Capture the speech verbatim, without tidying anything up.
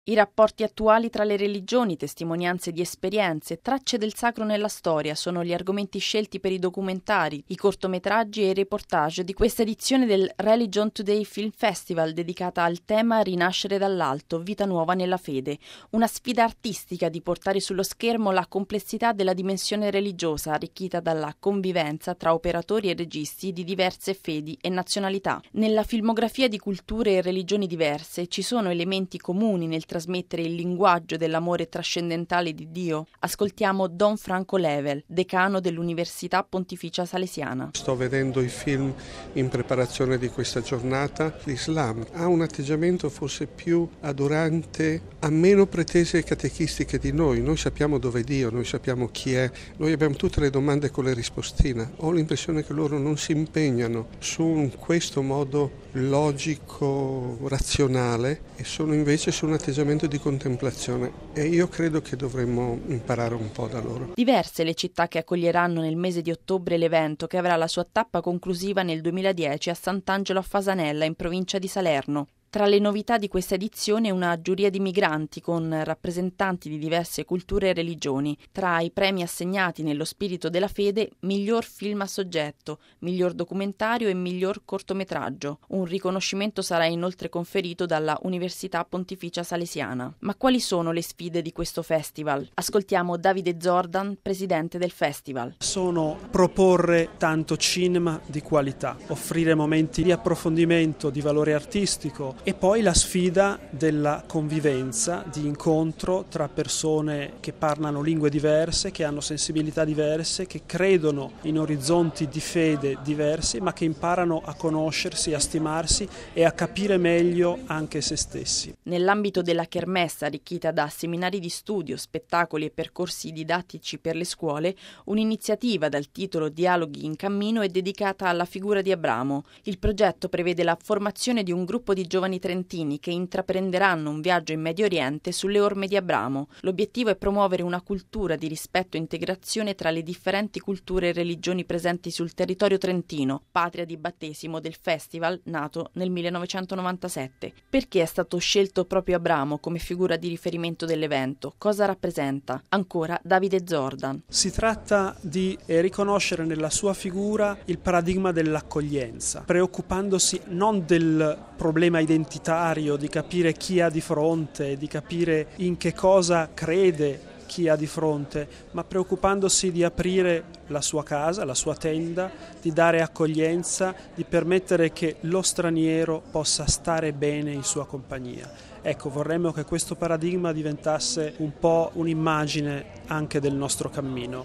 I rapporti attuali tra le religioni, testimonianze di esperienze, tracce del sacro nella storia sono gli argomenti scelti per i documentari, i cortometraggi e i reportage di questa edizione del Religion Today Film Festival dedicata al tema Rinascere dall'alto, vita nuova nella fede, una sfida artistica di portare sullo schermo la complessità della dimensione religiosa arricchita dalla convivenza tra operatori e registi di diverse fedi e nazionalità. Nella filmografia di culture e religioni diverse ci sono elementi comuni nel trasmettere il linguaggio dell'amore trascendentale di Dio. Ascoltiamo Don Franco Level, decano dell'Università Pontificia Salesiana. Sto vedendo i film in preparazione di questa giornata. L'Islam ha un atteggiamento forse più adorante, ha meno pretese catechistiche di noi. Noi sappiamo dove è Dio, noi sappiamo chi è, noi abbiamo tutte le domande con le rispostine. Ho l'impressione che loro non si impegnano su questo modo logico, razionale, e sono invece su un atteggiamento di contemplazione, e io credo che dovremmo imparare un po' da loro. Diverse le città che accoglieranno nel mese di ottobre l'evento, che avrà la sua tappa conclusiva nel duemiladieci a Sant'Angelo a Fasanella, in provincia di Salerno. Tra le novità di questa edizione una giuria di migranti con rappresentanti di diverse culture e religioni. Tra i premi assegnati nello spirito della fede, miglior film a soggetto, miglior documentario e miglior cortometraggio. Un riconoscimento sarà inoltre conferito dalla Università Pontificia Salesiana. Ma quali sono le sfide di questo festival? Ascoltiamo Davide Zordan, presidente del festival. Sono proporre tanto cinema di qualità, offrire momenti di approfondimento, di valore artistico, e poi la sfida della convivenza, di incontro tra persone che parlano lingue diverse, che hanno sensibilità diverse, che credono in orizzonti di fede diversi, ma che imparano a conoscersi, a stimarsi e a capire meglio anche se stessi. Nell'ambito della kermesse, arricchita da seminari di studio, spettacoli e percorsi didattici per le scuole, un'iniziativa dal titolo Dialoghi in cammino è dedicata alla figura di Abramo. Il progetto prevede la formazione di un gruppo di giovani trentini che intraprenderanno un viaggio in Medio Oriente sulle orme di Abramo. L'obiettivo è promuovere una cultura di rispetto e integrazione tra le differenti culture e religioni presenti sul territorio trentino, patria di battesimo del festival nato nel millenovecentonovantasette. Perché è stato scelto proprio Abramo come figura di riferimento dell'evento? Cosa rappresenta? Ancora Davide Zordan. Si tratta di riconoscere nella sua figura il paradigma dell'accoglienza, preoccupandosi non del problema identitario, di capire chi ha di fronte, di capire in che cosa crede chi ha di fronte, ma preoccupandosi di aprire la sua casa, la sua tenda, di dare accoglienza, di permettere che lo straniero possa stare bene in sua compagnia. Ecco, vorremmo che questo paradigma diventasse un po' un'immagine anche del nostro cammino.